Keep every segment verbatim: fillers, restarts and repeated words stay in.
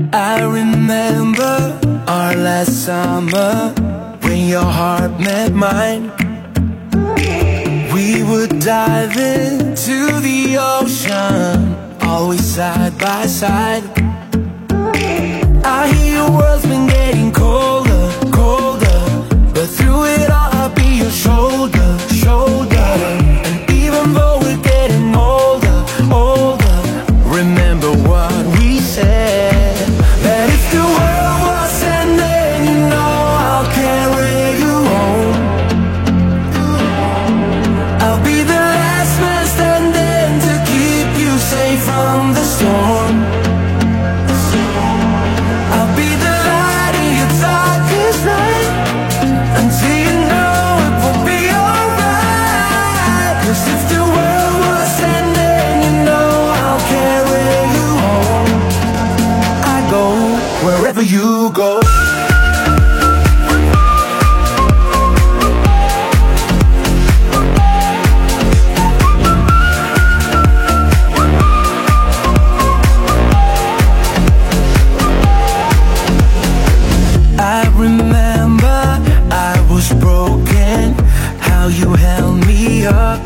I remember our last summer when your heart met mine. We would dive into the ocean, always side by side. I hear your world's been getting colder, colder, but through it all I'll be your shoulder, shoulder. And even though we're getting older, older, remember what we said, that if the world was ending, you know I'll carry you home. I'll be the last man standing to keep you safe from the storm. I'll be the light in your darkest night, until you know it will be alright. 'Cause if the world was ending, you know I'll carry you home. I go wherever you go. I remember I was broken, how you held me up.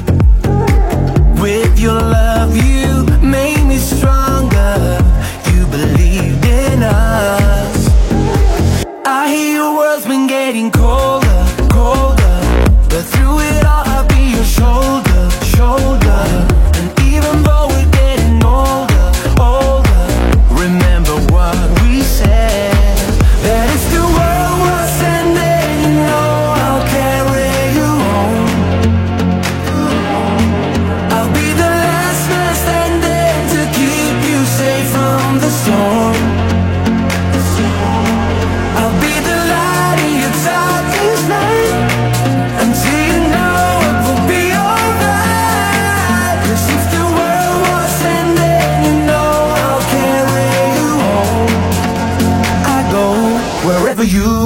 With your love you made me stronger, you believed in us. I hear your world's been getting colder, colder, but through it all I'll be your shoulder, shoulder. And even though we're getting older, older, remember what we said, that if the world was ending, you know I'll carry you home. I'll be the last man standing to keep you safe from the storm. I'll be the light in your darkest night, until you know it will be alright. 'Cause if the world was ending, you know I'll carry you home. I go wherever you